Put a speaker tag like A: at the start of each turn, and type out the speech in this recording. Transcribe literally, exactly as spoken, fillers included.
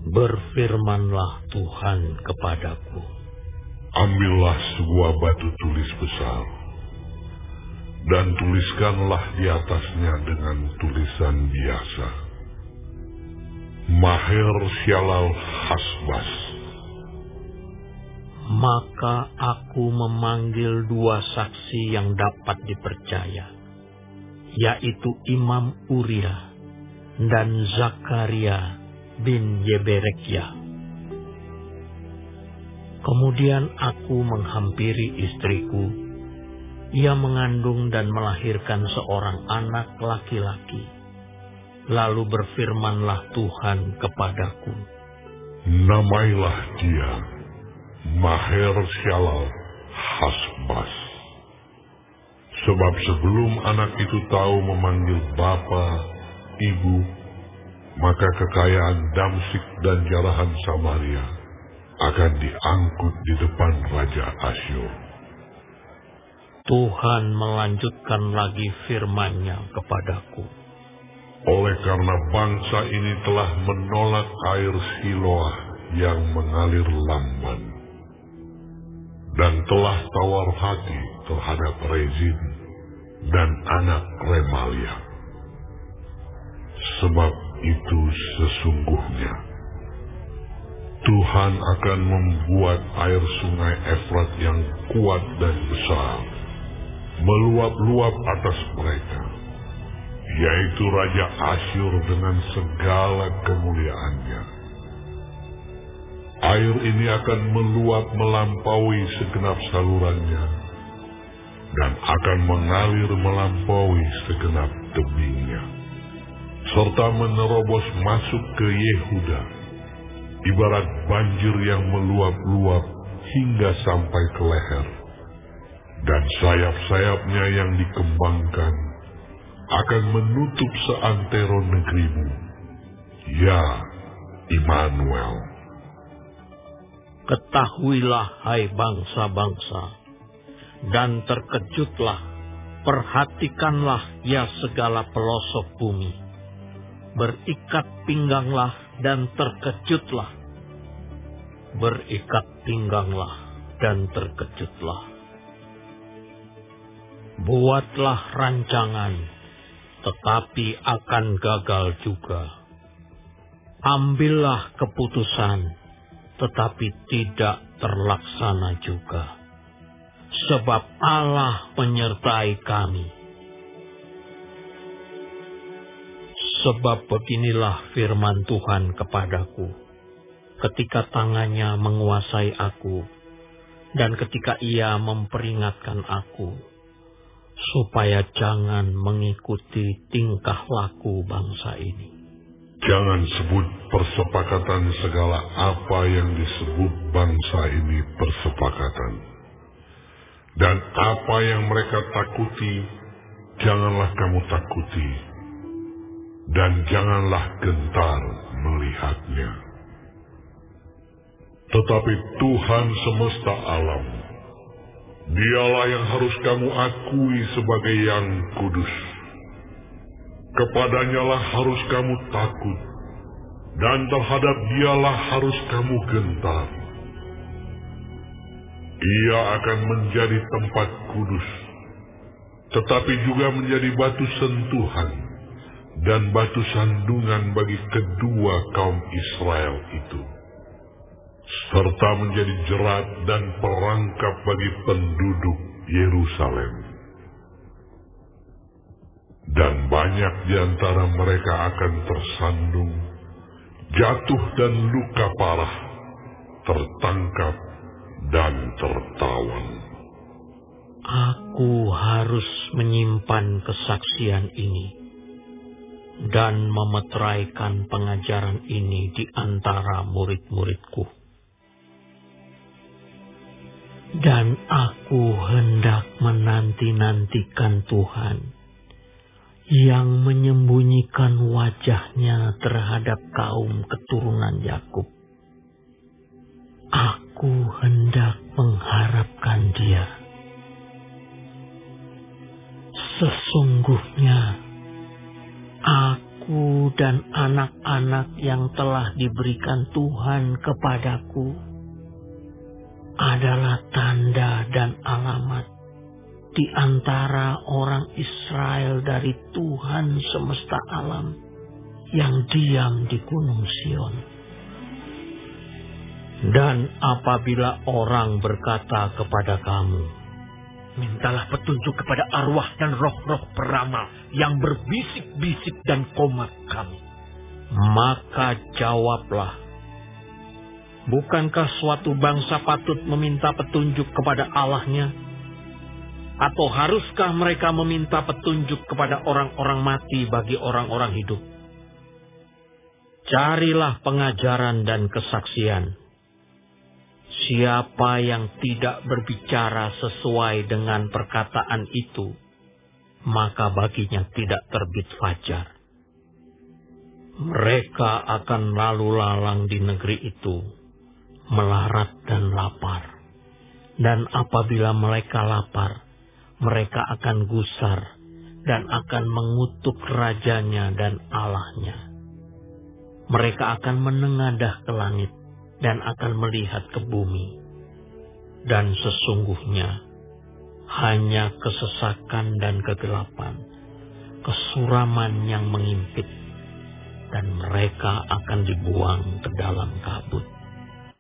A: Berfirmanlah Tuhan kepadaku,
B: ambillah sebuah batu tulis besar, dan tuliskanlah di atasnya dengan tulisan biasa, Maher Shalal Hasbaz.
A: Maka aku memanggil dua saksi yang dapat dipercaya, yaitu Imam Uriah dan Zakaria bin Yeberekyah. Kemudian aku menghampiri istriku. Ia mengandung dan melahirkan seorang anak laki-laki. Lalu berfirmanlah Tuhan kepadaku,
B: namailah dia Maher Shalal Hasbaz. Sebab sebelum anak itu tahu memanggil bapa, ibu, maka kekayaan Damsyik dan jarahan Samaria akan diangkut di depan Raja Asyur.
A: Tuhan melanjutkan lagi firman-Nya kepadaku,
B: oleh karena bangsa ini telah menolak air Siloah yang mengalir lamban, dan telah tawar hati terhadap Rezin dan anak Remalia. Sebab itu sesungguhnya Tuhan akan membuat air sungai Efrat yang kuat dan besar meluap-luap atas mereka, yaitu Raja Asyur dengan segala kemuliaannya. Air ini akan meluap melampaui segenap salurannya, dan akan mengalir melampaui segenap tebingnya, serta menerobos masuk ke Yehuda, ibarat banjir yang meluap-luap hingga sampai ke leher, dan sayap-sayapnya yang dikembangkan akan menutup seantero negerimu, ya Immanuel.
A: Ketahuilah, hai bangsa-bangsa, dan terkejutlah, perhatikanlah, ya segala pelosok bumi. Berikat pingganglah dan terkejutlah. Berikat pingganglah dan terkejutlah. Buatlah rancangan, tetapi akan gagal juga. Ambillah keputusan, tetapi tidak terlaksana juga. Sebab Allah menyertai kami. Sebab beginilah firman Tuhan kepadaku, ketika tangannya menguasai aku, dan ketika ia memperingatkan aku, supaya jangan mengikuti tingkah laku bangsa ini.
B: Jangan sebut persepakatan segala apa yang disebut bangsa ini persepakatan. Dan apa yang mereka takuti, janganlah kamu takuti. Dan janganlah gentar melihatnya. Tetapi Tuhan semesta alam, Dialah yang harus kamu akui sebagai yang kudus. Kepadanyalah harus kamu takut, dan terhadap Dialah harus kamu gentar. Ia akan menjadi tempat kudus, tetapi juga menjadi batu sentuhan dan batu sandungan bagi kedua kaum Israel itu, serta menjadi jerat dan perangkap bagi penduduk Yerusalem. Dan banyak di antara mereka akan tersandung, jatuh dan luka parah, tertangkap dan tertawan.
A: Aku harus menyimpan kesaksian ini dan memeteraikan pengajaran ini di antara murid-muridku. Dan aku hendak menanti-nantikan Tuhan yang menyembunyikan wajahnya terhadap kaum keturunan Yakub. Aku hendak mengharapkan Dia. Sesungguhnya aku aku dan anak-anak yang telah diberikan Tuhan kepadaku adalah tanda dan alamat di antara orang Israel dari Tuhan semesta alam yang diam di Gunung Sion. Dan apabila orang berkata kepada kamu,
C: mintalah petunjuk kepada arwah dan roh-roh peramal yang berbisik-bisik dan komat kami,
A: maka jawablah, bukankah suatu bangsa patut meminta petunjuk kepada Allahnya? Atau haruskah mereka meminta petunjuk kepada orang-orang mati bagi orang-orang hidup? Carilah pengajaran dan kesaksian. Siapa yang tidak berbicara sesuai dengan perkataan itu, maka baginya tidak terbit fajar. Mereka akan lalu lalang di negeri itu, melarat dan lapar. Dan apabila mereka lapar, mereka akan gusar dan akan mengutuk rajanya dan Allahnya. Mereka akan menengadah ke langit dan akan melihat ke bumi. Dan sesungguhnya hanya kesesakan dan kegelapan, kesuraman yang mengimpit, dan mereka akan dibuang ke dalam kabut.